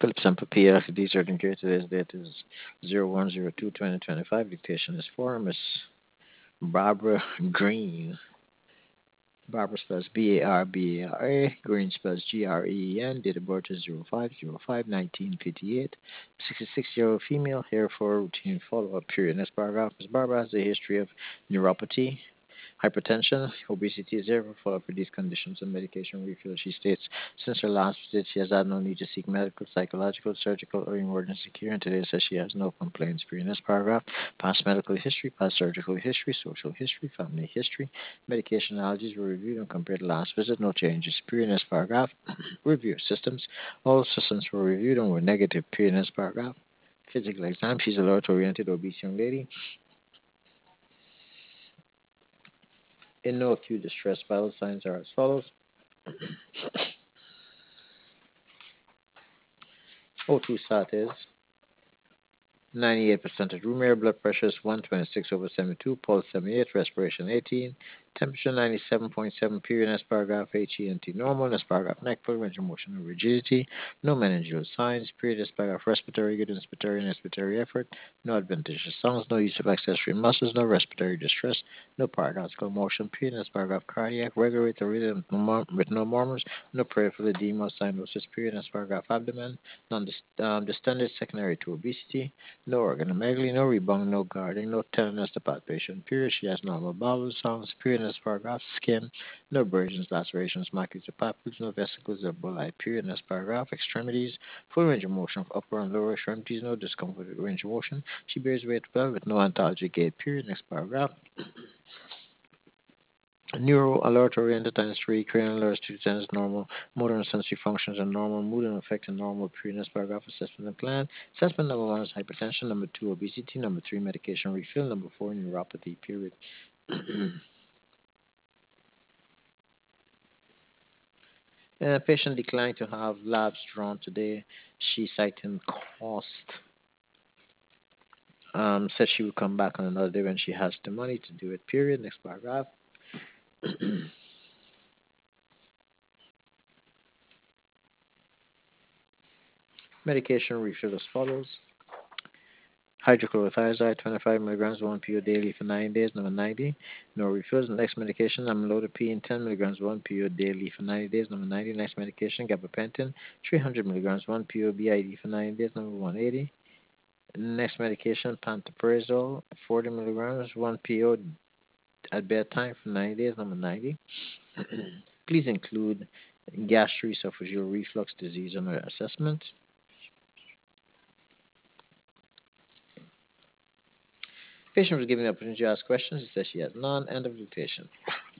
Phillips and Papilla, certain care. Today's date is 01/02/2025. Dictation is for Miss Barbara Green. Barbara spells Barbara. Green spells Green. Date of birth is 05/05/1958. 66-year-old female, here for routine follow-up period. Next paragraph. Miss Barbara has a history of neuropathy, hypertension, obesity, zero follow-up for these conditions and medication refill. She states, since her last visit, she has had no need to seek medical, psychological, surgical, or emergency care, and today says she has no complaints. Period. This paragraph, past medical history, past surgical history, social history, family history, medication allergies were reviewed and compared to last visit, no changes. Period. This paragraph, review systems, all systems were reviewed and were negative. Period. This paragraph, physical exam, she's a alert-oriented obese young lady. In no acute distress, vital signs are as follows. O2 sat is 98% of room air, blood pressure is 126/72, pulse 78, respiration 18, temperature 97.7, period. Next paragraph, HENT normal. Next paragraph, neck full range of motion and rigidity, no meningeal signs, period. Next paragraph, respiratory good, inspiratory and expiratory effort, no adventitious sounds, no use of accessory muscles, no respiratory distress, no paradoxical motion, period. Next paragraph, cardiac, regular rate of rhythm with no murmurs, no peripheral edema, cyanosis, period. Next paragraph, abdomen, distended secondary to obesity, no organomegaly, no rebound, no guarding, no tenderness to palpation, period. She has normal bowel sounds, period. Next paragraph, skin, no abrasions, lacerations, macules, or papules, no vesicles or bullae, period. Next paragraph, extremities, full range of motion of upper and lower extremities, no discomfort with range of motion. She bears weight well with no ontology gait, period. Next paragraph, neuro alert oriented times 3, cranial alerts 2 times normal, motor and sensory functions are normal, mood and affect are normal. Previous paragraph, assessment and plan. Assessment number 1 is hypertension, number 2 obesity, number 3 medication refill, number 4 neuropathy, period. Patient declined to have labs drawn today. She citing cost. Said she would come back on another day when she has the money to do it, period. Next paragraph. Medication refill as follows. Hydrochlorothiazide, 25 milligrams, 1 PO daily for 9 days, number 90. No refills. Next medication, amlodipine, 10 milligrams, 1 PO daily for 90 days, number 90. Next medication, gabapentin, 300 milligrams, 1 PO BID for 90 days, number 180. Next medication, pantoprazole, 40 milligrams, 1 PO at bedtime for 90 days, number 90. Please include gastroesophageal reflux disease on your assessment. Patient was given the opportunity to ask questions. He says she has none. End of dictation.